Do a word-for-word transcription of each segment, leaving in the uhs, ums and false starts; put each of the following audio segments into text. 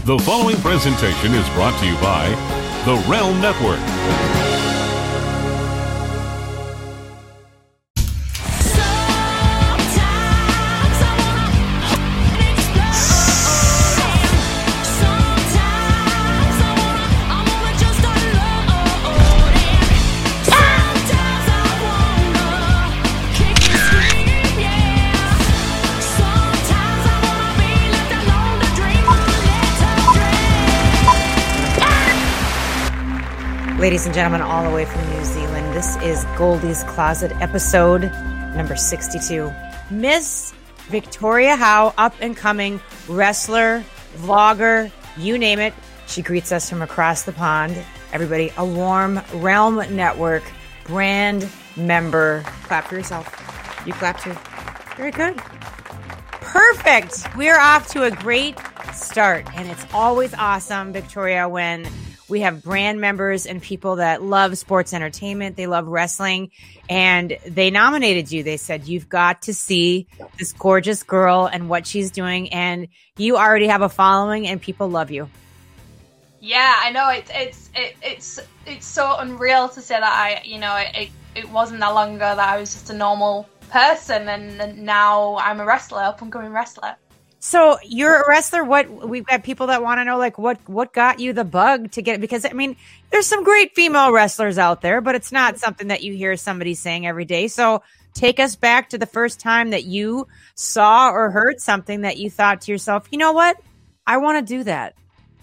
The following presentation is brought to you by The Realm Network. Ladies and gentlemen, all the way from New Zealand, this is Goldie's Closet, episode number sixty-two. Miss Victoria Howe, up and coming wrestler, vlogger, you name it. She greets us from across the pond. Everybody, a warm Realm Network brand member. Clap for yourself. You clap too. Very good. Perfect. We're off to a great start, and it's always awesome, Victoria, when we have brand members and people that love sports entertainment. They love wrestling, and they nominated you. They said, you've got to see this gorgeous girl and what she's doing. And you already have a following and people love you. Yeah, I know. It's, it's, it, it's, it's so unreal to say that I, you know, it, it wasn't that long ago that I was just a normal person. And, and now I'm a wrestler, up and coming wrestler. So you're a wrestler. What we've got people that want to know, like, what what got you the bug to get it? Because I mean, there's some great female wrestlers out there, but it's not something that you hear somebody saying every day. So take us back to the first time that you saw or heard something that you thought to yourself, you know what, I want to do that.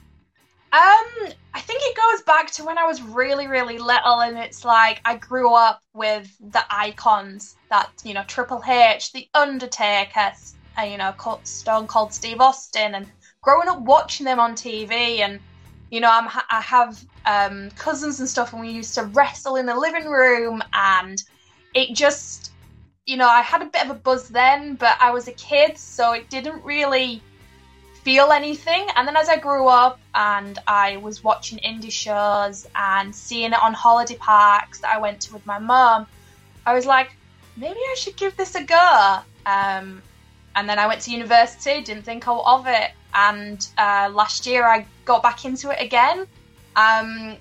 Um, I think it goes back to when I was really, really little, and it's like I grew up with the icons that, you know, Triple H, The Undertaker, Uh, you know, Stone Cold Steve Austin, and growing up watching them on T V. And, you know, I'm, I have um, cousins and stuff, and we used to wrestle in the living room, and it just, you know, I had a bit of a buzz then, but I was a kid, so it didn't really feel anything. And then as I grew up and I was watching indie shows and seeing it on holiday parks that I went to with my mum, I was like, maybe I should give this a go. Um, And then I went to university, didn't think of it. And uh, last year I got back into it again. Um,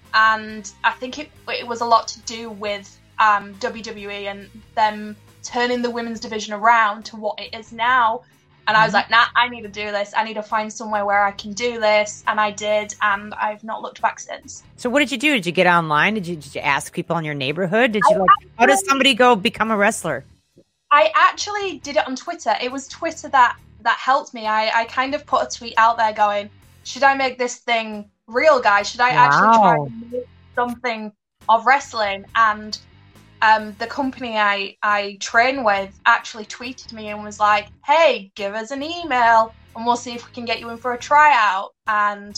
and I think it, it was a lot to do with um, W W E and them turning the women's division around to what it is now. And I was like, nah, I need to do this. I need to find somewhere where I can do this. And I did. And I've not looked back since. So what did you do? Did you get online? Did you, did you ask people in your neighborhood? Did you like, how does somebody go become a wrestler? I actually did it on Twitter. It was Twitter that, that helped me. I, I kind of put a tweet out there going, should I make this thing real, guys? Should I wow. actually try and make something of wrestling? And um, the company I, I train with actually tweeted me and was like, hey, give us an email and we'll see if we can get you in for a tryout. And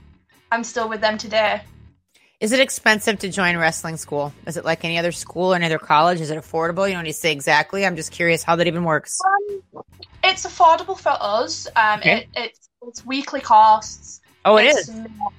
I'm still with them today. Is it expensive to join wrestling school? Is it like any other school or any other college? Is it affordable? You don't need to say exactly. I'm just curious how that even works. Um, it's affordable for us. Um, okay. it, it's, it's weekly costs. Oh, it it's is? Not,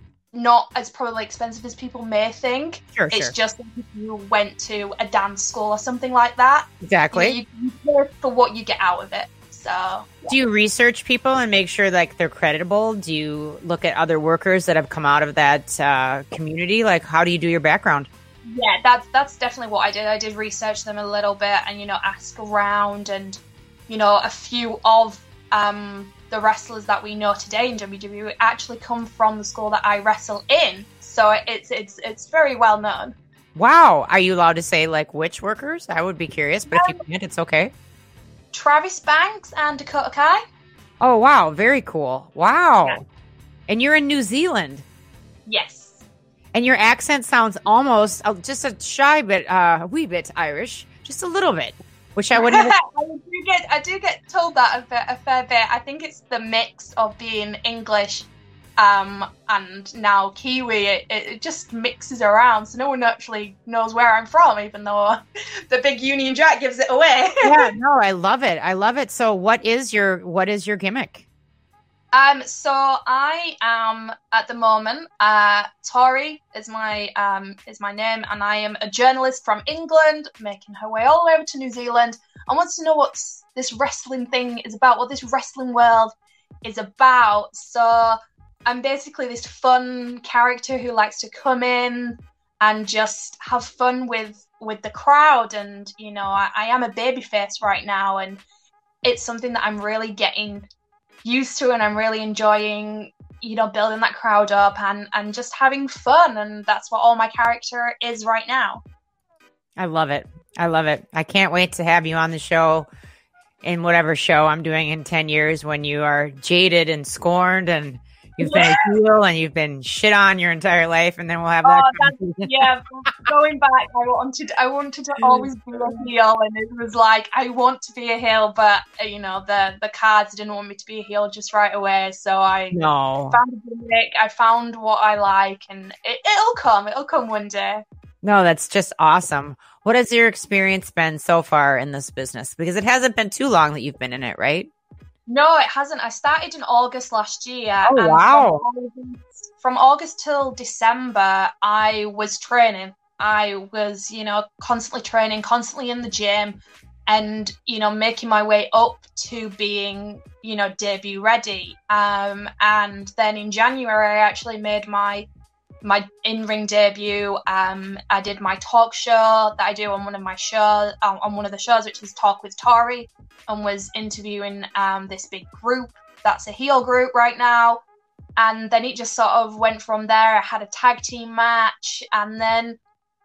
not as probably expensive as people may think. Sure, It's sure. just like if you went to a dance school or something like that. Exactly. You, you pay for what you get out of it. So, yeah. Do you research people and make sure like they're creditable? Do you look at other workers that have come out of that uh, community? Like, how do you do your background? Yeah, that's that's definitely what I did. I did research them a little bit and, you know, ask around. And, you know, a few of um, the wrestlers that we know today in W W E actually come from the school that I wrestle in. So it's it's it's very well known. Wow. Are you allowed to say like which workers? I would be curious, but um, if you can't, it's okay. Travis Banks and Dakota Kai. Oh, wow. Very cool. Wow. Yeah. And you're in New Zealand. Yes. And your accent sounds almost uh, just a shy bit, uh, a wee bit Irish, just a little bit, which I wouldn't. I do get, I do get told that a, bit, a fair bit. I think it's the mix of being English um, and now Kiwi. It, it just mixes around, so no one actually knows where I'm from, even though the big Union Jack gives it away. Yeah, no, I love it. I love it. So, what is your what is your gimmick? Um, so I am at the moment, uh, Tori is my um is my name, and I am a journalist from England, making her way all the way over to New Zealand. I want to know what this wrestling thing is about, what this wrestling world is about. So I'm basically this fun character who likes to come in and just have fun with with the crowd. And, you know, I, I am a babyface right now, and it's something that I'm really getting used to, and I'm really enjoying, you know, building that crowd up and, and just having fun. And that's what all my character is right now. I love it. I love it. I can't wait to have you on the show in whatever show I'm doing in ten years when you are jaded and scorned and you've yeah. been a heel and you've been shit on your entire life, and then we'll have that oh, conversation. Yeah, going back, I wanted I wanted to always be a heel, and it was like, I want to be a heel, but, you know, the, the cards didn't want me to be a heel just right away, so I no. found a gimmick, I found what I like, and it, it'll come, it'll come one day. No, that's just awesome. What has your experience been so far in this business? Because it hasn't been too long that you've been in it, right? No, it hasn't. I started in August last year. Oh, and wow. From August, from August till December, I was training. I was, you know, constantly training, constantly in the gym, and, you know, making my way up to being, you know, debut ready. Um, and then in January, I actually made my my in-ring debut. Um, I did my talk show that I do on one of my shows, um, on one of the shows, which is Talk with Tori, and was interviewing um, this big group that's a heel group right now. And then it just sort of went from there. I had a tag team match, and then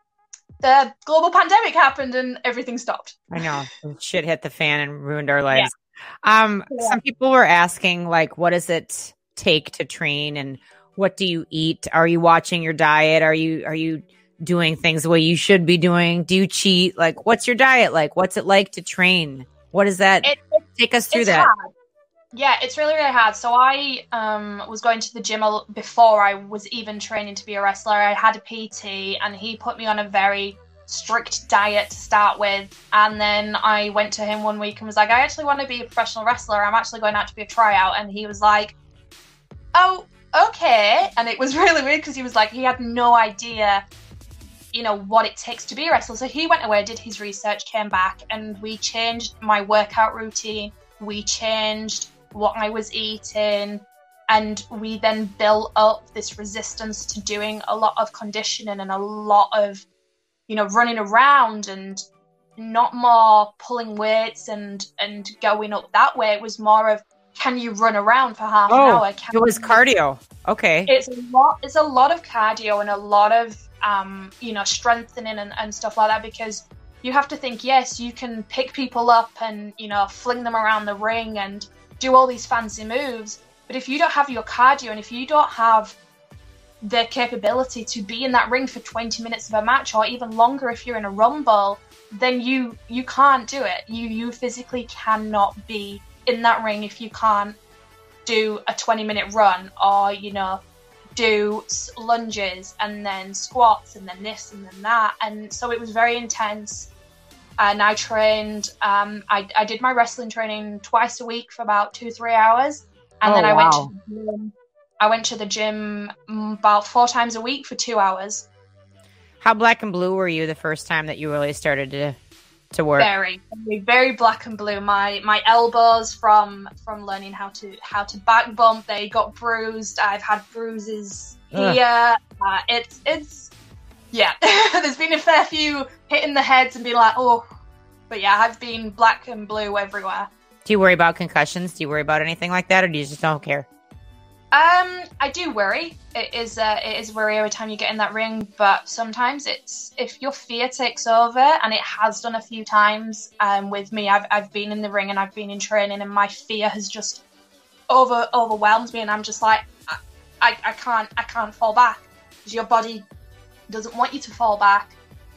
the global pandemic happened and everything stopped. I know. Shit hit the fan and ruined our lives. Yeah. Um, yeah. Some people were asking, like, what does it take to train, and what do you eat? Are you watching your diet? Are you are you doing things the way you should be doing? Do you cheat? Like, what's your diet like? What's it like to train? What is that? It, it, Take us through that. Hard. Yeah, it's really, really hard. So I um, was going to the gym a, before I was even training to be a wrestler. I had a P T, and he put me on a very strict diet to start with. And then I went to him one week and was like, I actually want to be a professional wrestler. I'm actually going out to be a tryout. And he was like, oh, okay. And it was really weird because he was like, he had no idea, you know, what it takes to be a wrestler. So he went away, did his research, came back, and we changed my workout routine. We changed what I was eating, and we then built up this resistance to doing a lot of conditioning and a lot of, you know, running around, and not more pulling weights and, and going up that way. It was more of, can you run around for half oh, an hour? Can it was you... cardio. Okay. It's a lot, it's a lot of cardio and a lot of, um, you know, strengthening and, and stuff like that, because you have to think, yes, you can pick people up and, you know, fling them around the ring and do all these fancy moves. But if you don't have your cardio, and if you don't have the capability to be in that ring for twenty minutes of a match, or even longer if you're in a rumble, then you you can't do it. You you physically cannot be in that ring if you can't do a twenty minute run, or, you know, do lunges and then squats and then this and then that. And so it was very intense. And I trained, um, I, I did my wrestling training twice a week for about two, three hours. And oh, then I wow. went to the gym, I went to the gym about four times a week for two hours. How black and blue were you the first time that you really started to to work? Very, very, very black and blue. My my elbows from from learning how to how to back bump, they got bruised. I've had bruises Ugh. here. Uh, it's it's yeah. There's been a fair few hitting the heads and being like, oh, but yeah, I've been black and blue everywhere. Do you worry about concussions? Do you worry about anything like that, or do you just don't care? Um, I do worry. It is uh, it is worry every time you get in that ring, but sometimes it's, if your fear takes over, and it has done a few times. Um, with me, I've I've been in the ring and I've been in training, and my fear has just over overwhelmed me, and I'm just like, I I, I can't I can't fall back, because your body doesn't want you to fall back.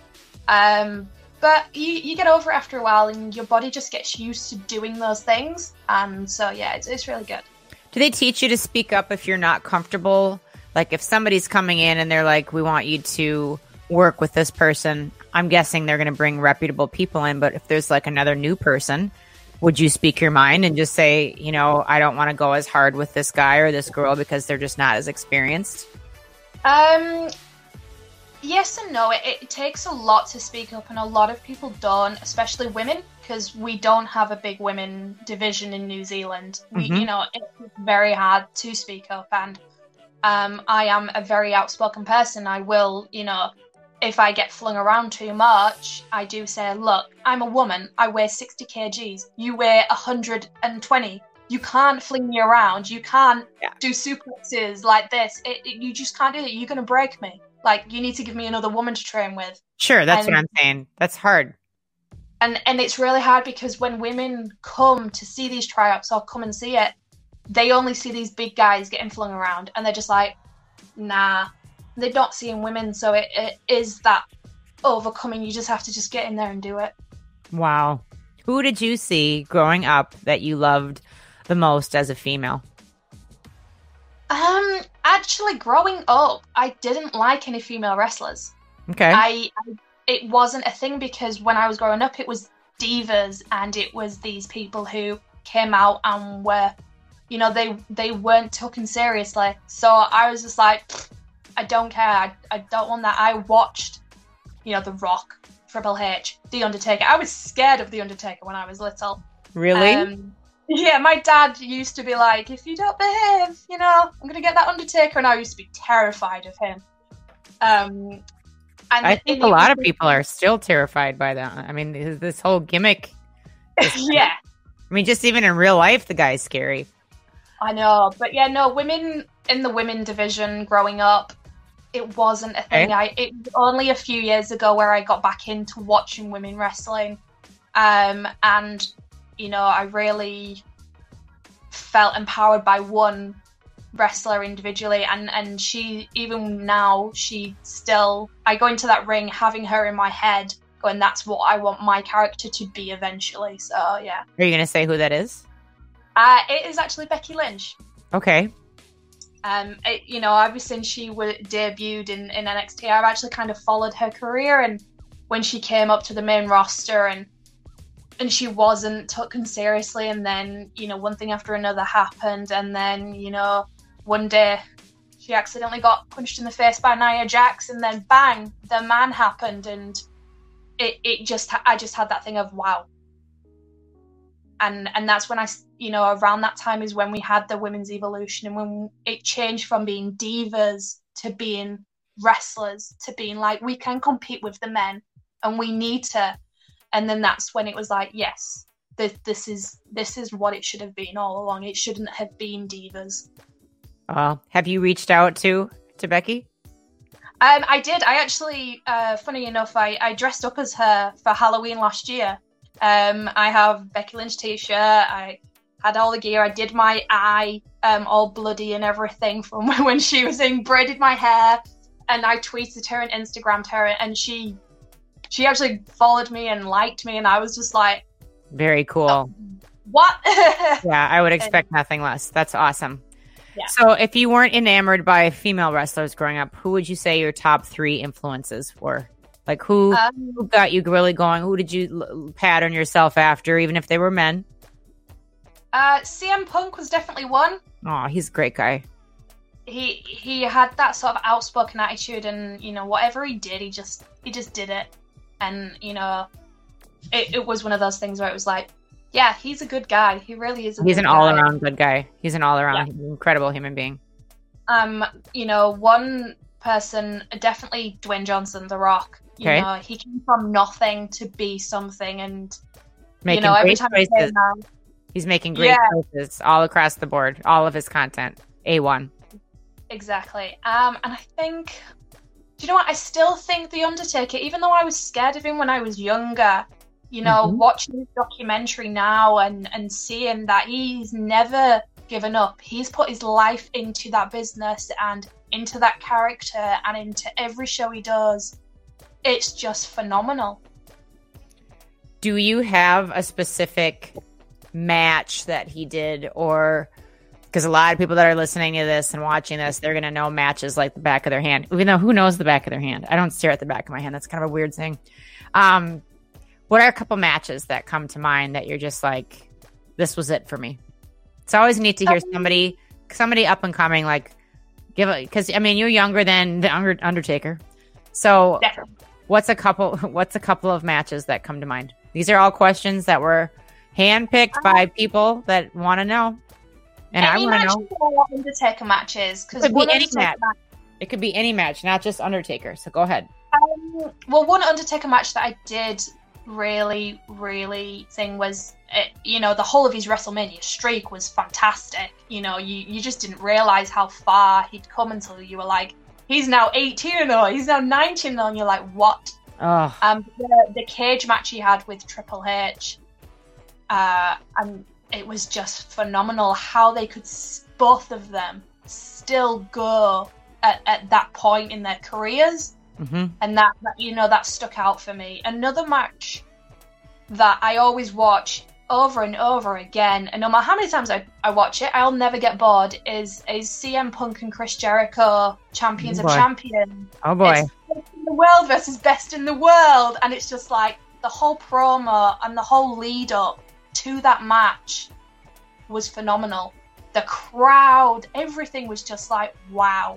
Um, but you you get over it after a while, and your body just gets used to doing those things, and so yeah, it's it's really good. Do they teach you to speak up if you're not comfortable? Like, if somebody's coming in and they're like, we want you to work with this person, I'm guessing they're going to bring reputable people in. But if there's like another new person, would you speak your mind and just say, you know, I don't want to go as hard with this guy or this girl because they're just not as experienced? Um, yes and no. It, it takes a lot to speak up, and a lot of people don't, especially women. because we don't have a big women division in New Zealand. We, Mhm. you know, it's very hard to speak up, and um, I am a very outspoken person. I will, you know, if I get flung around too much, I do say, look, I'm a woman. I weigh sixty kilograms. You weigh one hundred twenty. You can't fling me around. You can't Yeah. do suplexes like this. It, it, you just can't do it. You're going to break me. Like, you need to give me another woman to train with. Sure, that's And- what I'm saying. That's hard. And and it's really hard because when women come to see these tryouts or come and see it, they only see these big guys getting flung around, and they're just like, nah. They're not seeing women, so it, it is that overcoming. You just have to just get in there and do it. Wow. Who did you see growing up that you loved the most as a female? Um, actually, growing up, I didn't like any female wrestlers. Okay. I, I it wasn't a thing because when I was growing up, it was divas, and it was these people who came out and were, you know, they they weren't taken seriously. So I was just like, I don't care. I, I don't want that. I watched, you know, The Rock, Triple H, The Undertaker. I was scared of The Undertaker when I was little. Really? Um, yeah, my dad used to be like, if you don't behave, you know, I'm going to get that Undertaker. And I used to be terrified of him. Um, and I think and a it lot was- of people are still terrified by that. I mean, this this whole gimmick. yeah, I mean, just even in real life, the guy's scary. I know. But yeah, no, women in the women division growing up, it wasn't a thing. Okay. I It was only a few years ago where I got back into watching women wrestling. Um, and, you know, I really felt empowered by one wrestler individually, and and she, even now, she still, I go into that ring having her in my head going, that's what I want my character to be eventually. So yeah, Are you going to say who that is? uh it is actually Becky Lynch. Okay. Um it, you know, ever since she w- debuted in, in N X T, I've actually kind of followed her career, and when she came up to the main roster and and she wasn't taken seriously, and then, you know, one thing after another happened, and then, you know, one day she accidentally got punched in the face by Nia Jax, and then bang, the man happened, and it, it just, I just had that thing of wow. And and that's when I, you know, around that time is when we had the women's evolution, and when it changed from being divas to being wrestlers, to being like, we can compete with the men and we need to. And then that's when it was like, yes, this, this is this is what it should have been all along. It shouldn't have been divas. Uh, have you reached out to to Becky? Um, I did. I actually, uh, funny enough, I, I dressed up as her for Halloween last year. Um, I have Becky Lynch t-shirt. I had all the gear. I did my eye um, all bloody and everything from when she was in, braided my hair, and I tweeted her and Instagrammed her, and she she actually followed me and liked me, and I was just like, Very cool. what? Yeah, I would expect nothing less. That's awesome. Yeah. So if you weren't enamored by female wrestlers growing up, who would you say your top three influences were? Like who, Um, who got you really going? Who did you l- pattern yourself after, even if they were men? uh, C M Punk was definitely one. Oh, he's a great guy. He he had that sort of outspoken attitude, and, you know, whatever he did, he just he just did it. And, you know, it, it was one of those things where it was like, yeah, he's a good guy. He really is a He's good an guy. all-around good guy. He's an all-around incredible human being. Um, you know, one person, definitely Dwayne Johnson, The Rock. You Okay. know, he came from nothing to be something, and, Making you know, every great time he choices. came out, He's making great Yeah. choices all across the board. All of his content. A one. exactly. Um, and I think, do you know what? I still think The Undertaker, even though I was scared of him when I was younger, you know, Mhm. watching his documentary now and, and seeing that he's never given up. He's put his life into that business and into that character and into every show he does. It's just phenomenal. Do you have a specific match that he did, or because a lot of people that are listening to this and watching this, they're going to know matches like the back of their hand, even though who knows the back of their hand? I don't stare at the back of my hand. That's kind of a weird thing. Um, what are a couple matches that come to mind that you're just like, this was it for me? It's always neat to hear somebody, somebody up and coming, like give it, because I mean, you're younger than the Under- Undertaker. So Definitely. what's a couple, what's a couple of matches that come to mind? These are all questions that were handpicked by people that want to know. And any I want to matches know. or Undertaker matches? It could be any match. match. It could be any match, not just Undertaker. So go ahead. Um, well, one Undertaker match that I did really, really think was, it, you know, the whole of his WrestleMania streak was fantastic. You know, you, you just didn't realize how far he'd come until you were like, he's now eighteen and oh, he's now nineteen and oh, and you're like, what? Oh. Um, the, the cage match he had with Triple H, uh, and it was just phenomenal how they could, both of them, still go at, at that point in their careers. Mm-hmm. And that, that, you know, that stuck out for me. Another match that I always watch over and over again, and no matter how many times I, I watch it, I'll never get bored, is is C M Punk and Chris Jericho, Champions Oh, of boy. Champions. Oh, boy. It's best in the world versus best in the world. And it's just like the whole promo and the whole lead up to that match was phenomenal. The crowd, everything was just like, wow.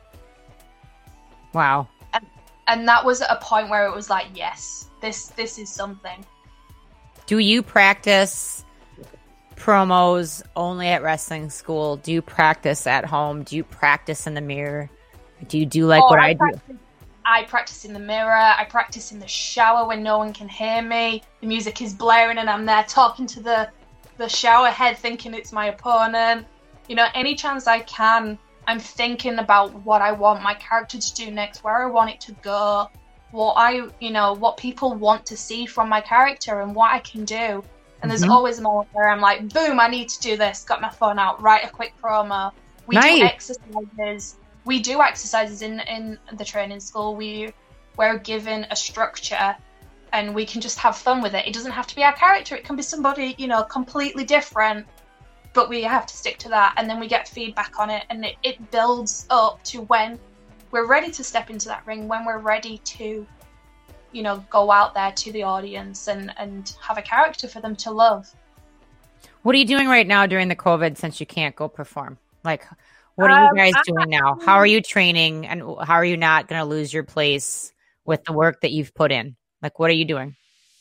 Wow. And that was at a point where it was like, yes, this this is something. Do you practice promos only at wrestling school? Do you practice at home? Do you practice in the mirror? Do you do like Oh, what I I do? practice, I practice in the mirror. I practice in the shower when no one can hear me. The music is blaring and I'm there talking to the, the shower head thinking it's my opponent. You know, any chance I can, I'm thinking about what I want my character to do next, where I want it to go, what I, you know, what people want to see from my character and what I can do. And there's Mhm. always a moment where I'm like, boom, I need to do this. Got my phone out, write a quick promo. We Nice. do exercises. We do exercises in, in the training school. We, we're given a structure and we can just have fun with it. It doesn't have to be our character. It can be somebody, you know, completely different. But we have to stick to that, and then we get feedback on it, and it, it builds up to when we're ready to step into that ring, when we're ready to, you know, go out there to the audience and, and have a character for them to love. What are you doing right now during the COVID since you can't go perform? Like, what are Um, you guys I- doing now? How are you training, and how are you not going to lose your place with the work that you've put in? Like, what are you doing?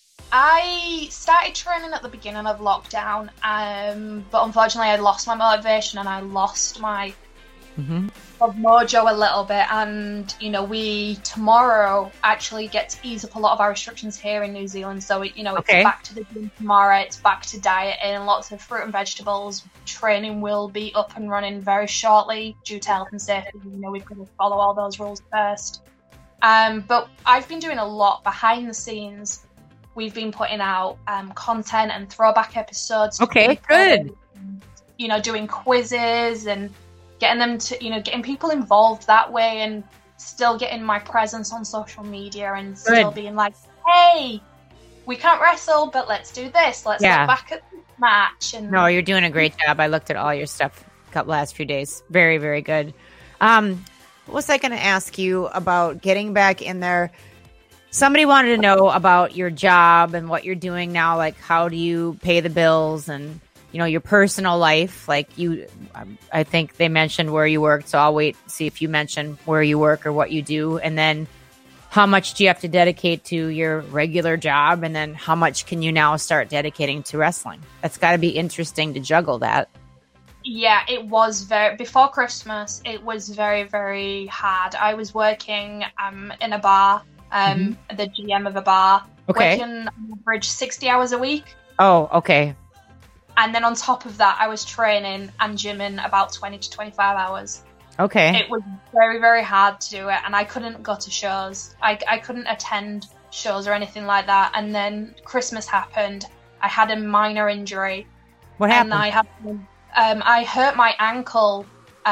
I started training at the beginning of lockdown, um, but unfortunately I lost my motivation and I lost my Mm-hmm. of mojo a little bit. And you know, we tomorrow actually get to ease up a lot of our restrictions here in New Zealand. So it, you know, it's Okay. back to the gym tomorrow. It's back to dieting, lots of fruit and vegetables. Training will be up and running very shortly due to health and safety. You know, we've got to follow all those rules first. Um, but I've been doing a lot behind the scenes. We've been putting out um, content and throwback episodes. to Okay, people, good. You know, doing quizzes and getting them to, you know, getting people involved that way, and still getting my presence on social media and still Good. being like, hey, we can't wrestle, but let's do this. Let's Yeah. look back at this match. And No, you're doing a great job. I looked at all your stuff the last few days. Very, very good. Um, what was I going to ask you about getting back in there? Somebody wanted to know about your job and what you're doing now. Like, how do you pay the bills and, you know, your personal life? Like you, um, I think they mentioned where you worked. So I'll wait, see if you mention where you work or what you do. And then how much do you have to dedicate to your regular job? And then how much can you now start dedicating to wrestling? That's got to be interesting to juggle that. Yeah, it was very, before Christmas, it was very, very hard. I was working um, in a bar, um, the G M of a bar, Okay. working on average sixty hours a week. Oh, okay. And then on top of that, I was training and gymming about twenty to twenty-five hours. Okay. It was very, very hard to do it, and I couldn't go to shows. I, I couldn't attend shows or anything like that. And then Christmas happened. I had a minor injury. What happened? And I had, um, I hurt my ankle.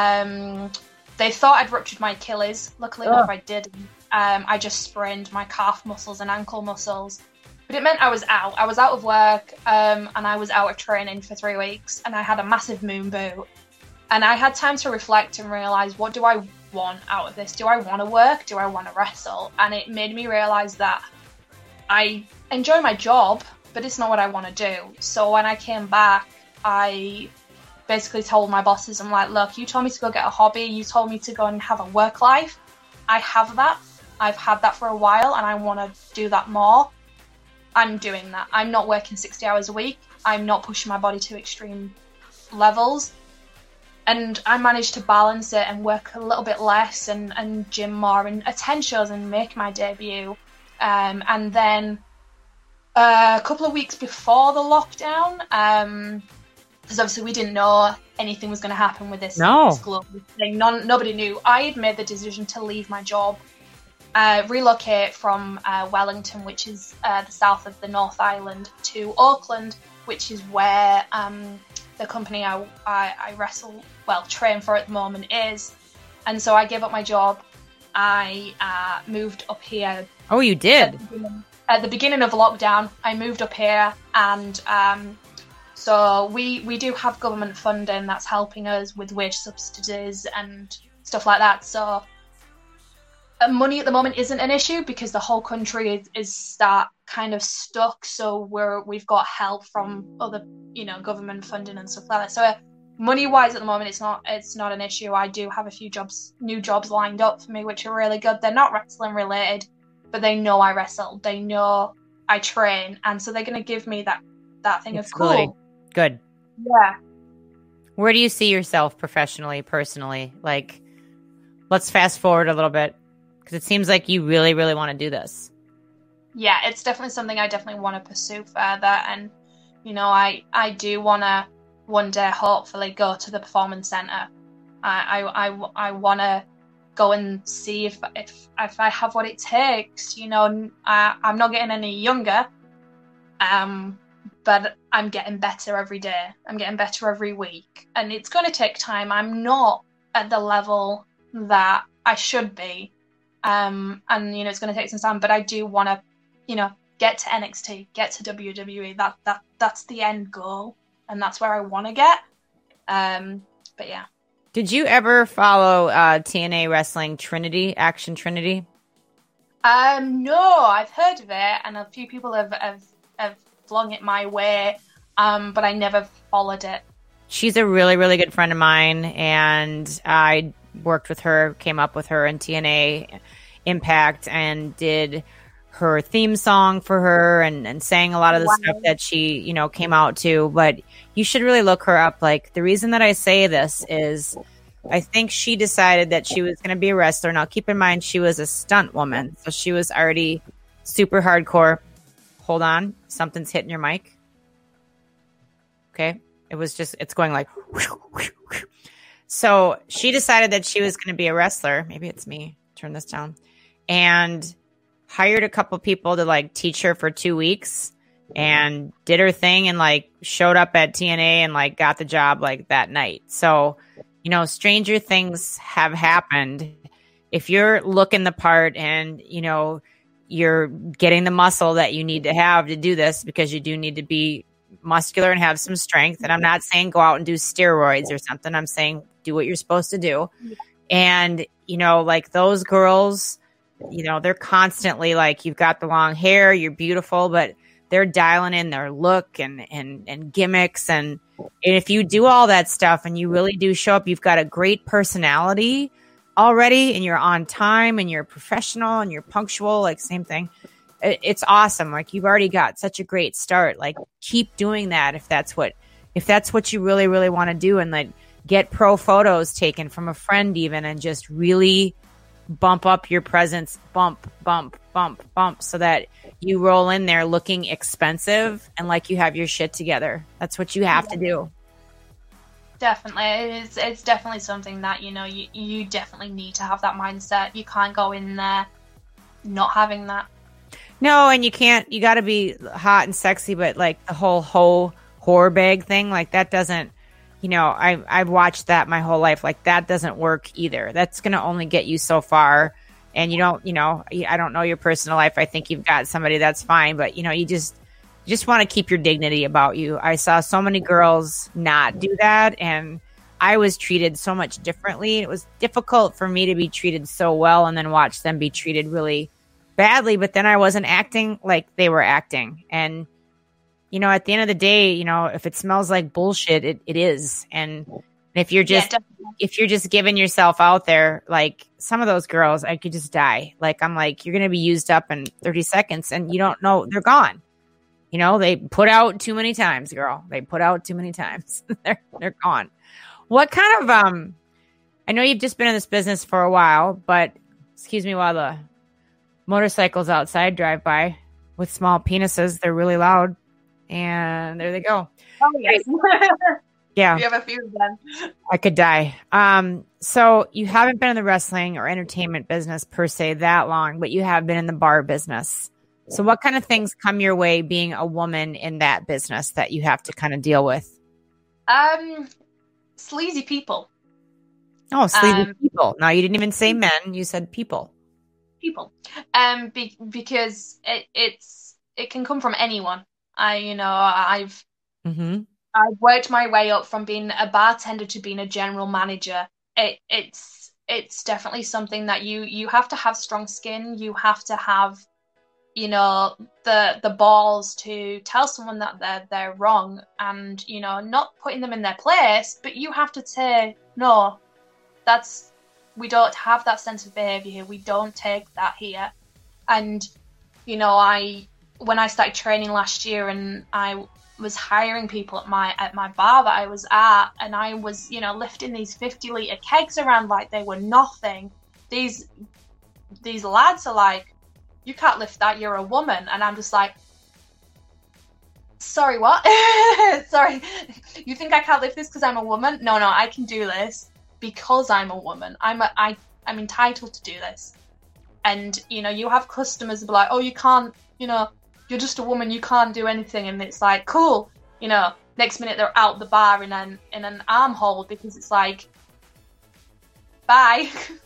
Um, they thought I'd ruptured my Achilles. Luckily enough, I didn't. Um, I just sprained my calf muscles and ankle muscles. But it meant I was out. I was out of work, um, and I was out of training for three weeks. And I had a massive moon boot. And I had time to reflect and realise, what do I want out of this? Do I want to work? Do I want to wrestle? And it made me realise that I enjoy my job, but it's not what I want to do. So when I came back, I basically told my bosses, I'm like, look, you told me to go get a hobby. You told me to go and have a work life. I have that. I've had that for a while, and I want to do that more. I'm doing that. I'm not working sixty hours a week. I'm not pushing my body to extreme levels. And I managed to balance it and work a little bit less and, and gym more and attend shows and make my debut. Um, and then uh, a couple of weeks before the lockdown, um, because obviously we didn't know anything was going to happen with this, no. this global thing. None, nobody knew. I had made the decision to leave my job, uh, relocate from uh, Wellington, which is uh, the south of the North Island, to Auckland, which is where um, the company I, I, I wrestle, well, train for at the moment is. And so I gave up my job. I uh, moved up here. Oh, you did? At the, at the beginning of lockdown, I moved up here, and um, so we we do have government funding that's helping us with wage subsidies and stuff like that. So uh, money at the moment isn't an issue because the whole country is, is start kind of stuck. So we're we've got help from other, you know, government funding and stuff like that. So uh, money wise at the moment, it's not it's not an issue. I do have a few jobs, new jobs lined up for me, which are really good. They're not wrestling related, but they know I wrestle. They know I train, and so they're going to give me that that thing Absolutely. of cool. Good. Yeah. Where do you see yourself professionally, personally? Like, let's fast forward a little bit, because it seems like you really, really want to do this. Yeah, it's definitely something I definitely want to pursue further. And, you know, I, I do want to one day hopefully go to the Performance Centre. I, I, I, I want to go and see if, if, if I have what it takes. You know, I, I'm not getting any younger. Um... But I'm getting better every day. I'm getting better every week. And it's going to take time. I'm not at the level that I should be. Um, and, you know, it's going to take some time. But I do want to, you know, get to N X T, get to W W E. That that That's the end goal. And that's where I want to get. Um, but, yeah. Did you ever follow uh, T N A Wrestling Trinity, Action Trinity? Um, no, I've heard of it. And a few people have... have, have flung it my way, um, but I never followed it. She's a really, really good friend of mine, and I worked with her, came up with her in T N A Impact, and did her theme song for her, and, and sang a lot of the wow. stuff that she, you know, came out to. But you should really look her up. Like, the reason that I say this is I think she decided that she was going to be a wrestler. Now, keep in mind, she was a stunt woman, so she was already super hardcore. Hold on. Something's hitting your mic. Okay. It was just, it's going like. So she decided that she was going to be a wrestler. Maybe it's me. Turn this down. And hired a couple people to like teach her for two weeks and did her thing and like showed up at T N A and like got the job like that night. So, you know, stranger things have happened. If you're looking the part and, you know, you're getting the muscle that you need to have to do this, because you do need to be muscular and have some strength. And I'm not saying go out and do steroids or something. I'm saying do what you're supposed to do. And, you know, like those girls, you know, they're constantly like, you've got the long hair, you're beautiful, but they're dialing in their look and, and, and gimmicks. And, and if you do all that stuff and you really do show up, you've got a great personality already, and you're on time and you're professional and you're punctual, like same thing. It, it's awesome. Like, you've already got such a great start. Like, keep doing that if that's what, if that's what you really, really want to do, and like get pro photos taken from a friend even, and just really bump up your presence, bump, bump, bump, bump, so that you roll in there looking expensive and like you have your shit together. That's what you have to do. Definitely. It's it's definitely something that, you know, you, you definitely need to have that mindset. You can't go in there not having that. No, and you can't, you got to be hot and sexy, but like the whole whole whore bag thing, like that doesn't, you know, I, I've watched that my whole life. Like, that doesn't work either. That's going to only get you so far. And you don't, you know, I don't know your personal life. I think you've got somebody that's fine, but you know, you just, you just want to keep your dignity about you. I saw so many girls not do that, and I was treated so much differently. It was difficult for me to be treated so well and then watch them be treated really badly, but then I wasn't acting like they were acting. And, you know, at the end of the day, you know, if it smells like bullshit, it, it is. And if you're just, yeah, if you're just giving yourself out there, like some of those girls, I could just die. Like, I'm like, you're going to be used up in thirty seconds and you don't know they're gone. You know, they put out too many times, girl. They put out too many times. they're they're gone. What kind of um? I know you've just been in this business for a while, but excuse me while the motorcycles outside drive by with small penises. They're really loud, and there they go. Oh yes. Yeah. We have a few of them. I could die. Um, so you haven't been in the wrestling or entertainment business per se that long, but you have been in the bar business. So what kind of things come your way being a woman in that business that you have to kind of deal with? Um, sleazy people. Oh, sleazy Um, people. Now, you didn't even say men. You said people. People. Um, be- because it, it's it can come from anyone. I, you know, I've Mm-hmm. I've worked my way up from being a bartender to being a general manager. It, it's it's definitely something that you you have to have strong skin. You have to have, you know, the the balls to tell someone that they're they're wrong, and you know, not putting them in their place. But you have to say no. That's we don't have that sense of behavior here. We don't take that here. And you know, I when I started training last year, and I was hiring people at my at my bar that I was at, and I was, you know, lifting these fifty litre kegs around like they were nothing. These these lads are like, you can't lift that, you're a woman. And I'm just like, sorry, what? Sorry, you think I can't lift this because I'm a woman? No, no, I can do this because I'm a woman. I'm a, I, I'm entitled to do this. And, you know, you have customers who be like, oh, you can't, you know, you're just a woman, you can't do anything. And it's like, cool, you know, next minute they're out the bar in an in an arm hold because it's like, bye.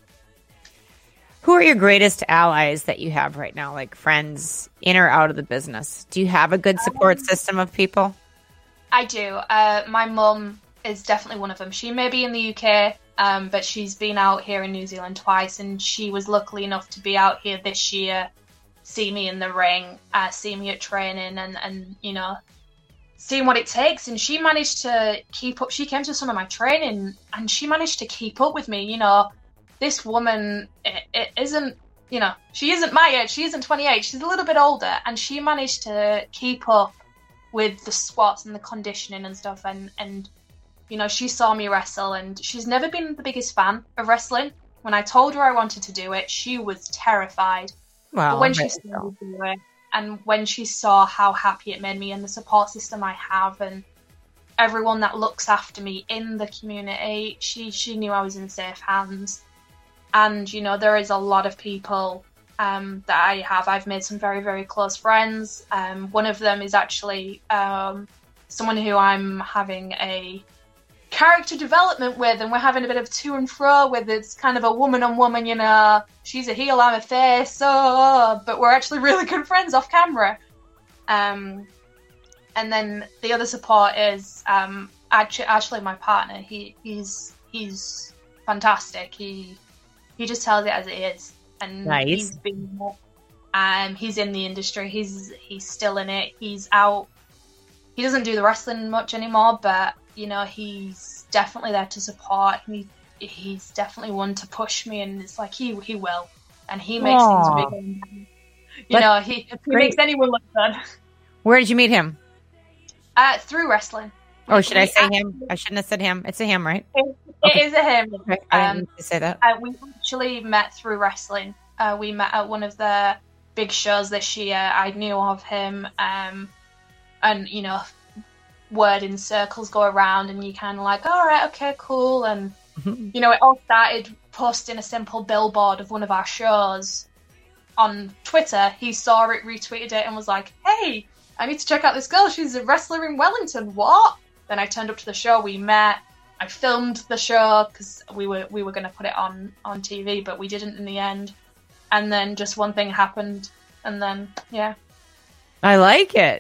Who are your greatest allies that you have right now, like friends in or out of the business? Do you have a good support Um, system of people? I do. Uh, my mum is definitely one of them. She may be in the U K, um, but she's been out here in New Zealand twice, and she was lucky enough to be out here this year, see me in the ring, uh, see me at training, and, and you know, seeing what it takes. And she managed to keep up. She came to some of my training, and she managed to keep up with me. You know, this woman it, it isn't, you know, she isn't my age. She isn't twenty-eight. She's a little bit older, and she managed to keep up with the squats and the conditioning and stuff. And, and you know, she saw me wrestle, and she's never been the biggest fan of wrestling. When I told her I wanted to do it, she was terrified. Well, But when she right, saw so. me do it, and when she saw how happy it made me, and the support system I have, and everyone that looks after me in the community, she she knew I was in safe hands. And you know, there is a lot of people um, that I have. I've made some very very close friends. Um, one of them is actually um, someone who I'm having a character development with, and we're having a bit of to and fro with. It's kind of a woman on woman, you know, she's a heel, I'm a face, oh, but we're actually really good friends off camera. Um, and then the other support is um, actually, actually my partner. He he's he's fantastic. He he just tells it as it is, and Nice. he's been um he's in the industry. He's he's still in it. He's out. He doesn't do the wrestling much anymore, but you know, he's definitely there to support. He he's definitely one to push me, and it's like he he will, and he makes Aw. things bigger. You But know, he he great. makes anyone look good. Where did you meet him? Uh, through wrestling. Oh, should I We say actually- him? I shouldn't have said him. It's a him, right? It, Okay. it is a him. Okay. I didn't Um, need to say that. Uh, we actually met through wrestling. Uh, we met at one of the big shows this year. I knew of him, um, and you know, word in circles go around, and you kind of like, all right, okay, cool. And Mhm. you know, it all started posting a simple billboard of one of our shows on Twitter. He saw it, retweeted it, and was like, hey, I need to check out this girl. She's a wrestler in Wellington. What? Then I turned up to the show. We met. I filmed the show because we were we were going to put it on on T V, but we didn't in the end. And then just one thing happened, and then yeah, I like it.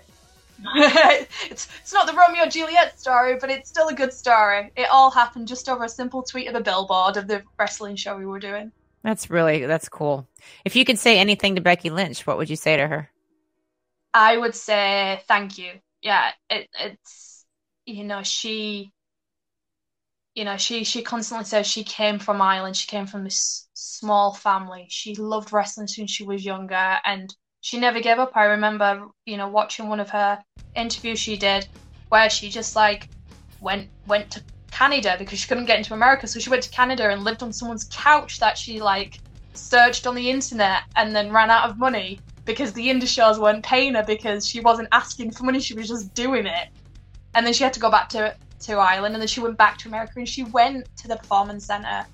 it's it's not the Romeo and Juliet story, but it's still a good story. It all happened just over a simple tweet of a billboard of the wrestling show we were doing. That's really, that's cool. If you could say anything to Becky Lynch, what would you say to her? I would say thank you. Yeah, it, it's, you know, she, you know, she, she constantly says she came from Ireland. She came from this small family. She loved wrestling since she was younger, and she never gave up. I remember, you know, watching one of her interviews she did where she just like went went to Canada because she couldn't get into America. So she went to Canada and lived on someone's couch that she like searched on the internet and then ran out of money because the indie shows weren't paying her because she wasn't asking for money. She was just doing it. And then she had to go back to, to Ireland, and then she went back to America and she went to the Performance Center.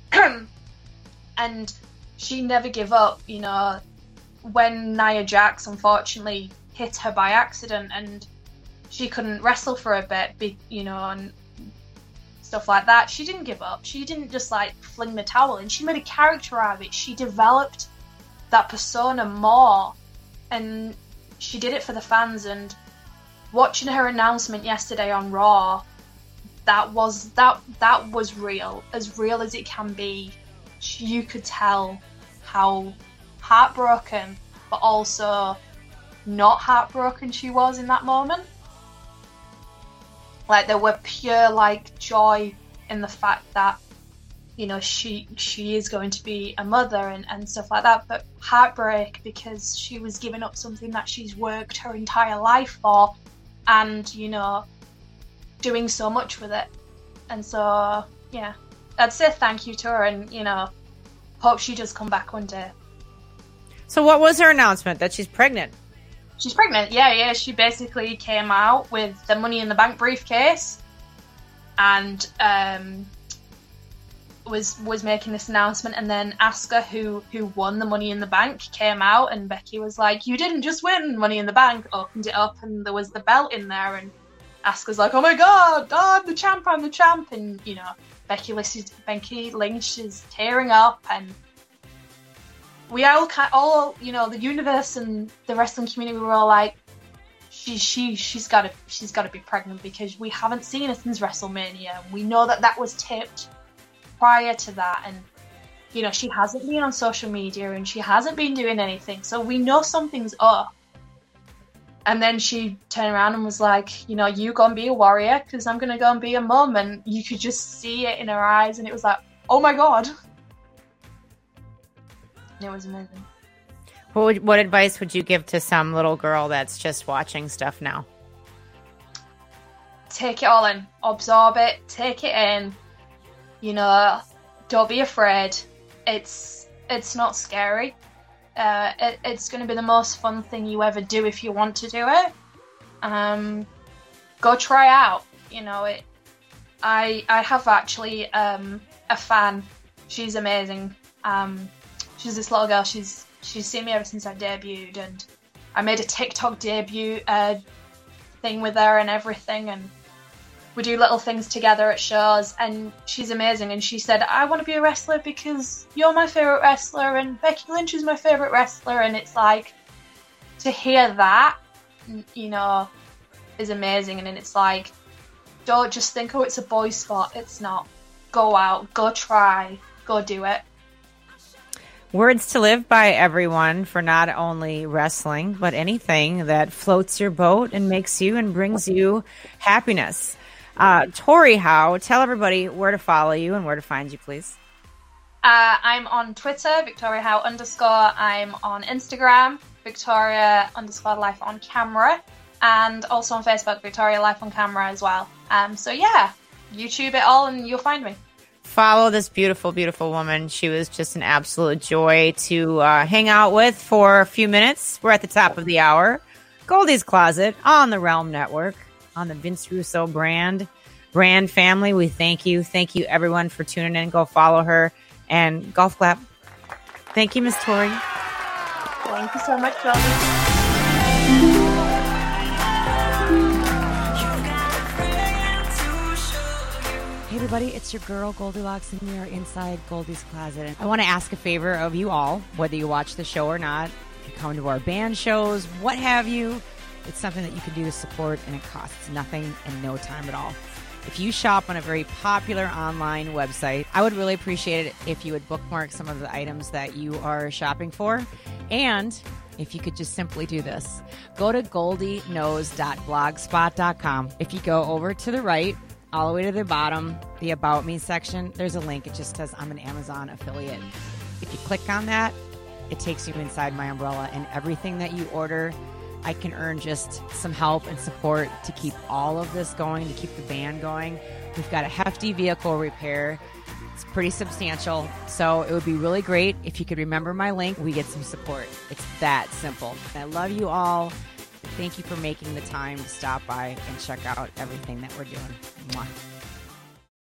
And she never gave up, you know. When Nia Jax unfortunately hit her by accident and she couldn't wrestle for a bit, be, you know, and stuff like that, she didn't give up. She didn't just like fling the towel in. She made a character out of it. She developed that persona more, and she did it for the fans. And watching her announcement yesterday on Raw, that was that that was real, as real as it can be. You could tell how heartbroken, but also not heartbroken she was in that moment. Like, there were pure like joy in the fact that, you know, she she is going to be a mother and, and stuff like that, but heartbreak because she was giving up something that she's worked her entire life for, and, you know, doing so much with it. And so, yeah, I'd say thank you to her, and, you know, hope she does come back one day. So what was her announcement? That she's pregnant? She's pregnant, yeah, yeah. She basically came out with the Money in the Bank briefcase and um, was was making this announcement. And then Asuka, who who won the Money in the Bank, came out, and Becky was like, "You didn't just win Money in the Bank." Opened it up, and there was the belt in there. And Asuka's like, "Oh my god, I'm the champ, I'm the champ!" And, you know, Becky Lynch, Becky Lynch is tearing up, and we all, all, you know, the universe and the wrestling community were all like, she, she, she's got to, she's got to be pregnant because we haven't seen her since WrestleMania. We know that that was tipped prior to that, and, you know, she hasn't been on social media and she hasn't been doing anything, so we know something's up. And then she turned around and was like, you know, you go and be a warrior because I'm gonna go and be a mum, and you could just see it in her eyes, and it was like, oh my god. It was amazing. What would, what advice would you give to some little girl that's just watching stuff now? Take it all in. Absorb it. Take it in. You know, don't be afraid. It's it's not scary. Uh, it, it's going to be the most fun thing you ever do if you want to do it. Um, go try out. You know, it. I I have actually um, a fan. She's amazing. Um, She's this little girl. She's she's seen me ever since I debuted, and I made a TikTok debut uh, thing with her and everything, and we do little things together at shows, and she's amazing. And she said, I want to be a wrestler because you're my favourite wrestler, and Becky Lynch is my favourite wrestler. And it's like, to hear that, you know, is amazing. And then it's like, don't just think, oh, it's a boy sport. It's not. Go out, go try, go do it. Words to live by, everyone, for not only wrestling, but anything that floats your boat and makes you and brings you happiness. Uh, Tori Howe, tell everybody where to follow you and where to find you, please. Uh, I'm on Twitter, Victoria Howe underscore. I'm on Instagram, Victoria underscore Life on Camera. And also on Facebook, Victoria Life on Camera as well. Um, so yeah, YouTube it all and you'll find me. Follow this beautiful, beautiful woman. She was just an absolute joy to uh, hang out with for a few minutes. We're at the top of the hour. Goldie's Closet on the Realm Network, on the Vince Russo brand. Brand family, we thank you. Thank you, everyone, for tuning in. Go follow her. And golf clap. Thank you, Miss Tori. Thank you so much, Goldie. Hey everybody, it's your girl Goldilocks, and we are inside Goldie's Closet. I want to ask a favor of you all, whether you watch the show or not, if you come to our band shows, what have you, it's something that you can do to support, and it costs nothing and no time at all. If you shop on a very popular online website, I would really appreciate it if you would bookmark some of the items that you are shopping for, and if you could just simply do this. Go to goldie knows dot blogspot dot com. If you go over to the right, all the way to the bottom, the About Me section, there's a link. It just says I'm an Amazon affiliate. If you click on that, it takes you inside my umbrella, and everything that you order, I can earn just some help and support to keep all of this going, to keep the band going. We've got a hefty vehicle repair. It's pretty substantial. So it would be really great if you could remember my link. We get some support. It's that simple. I love you all. Thank you for making the time to stop by and check out everything that we're doing. Mwah.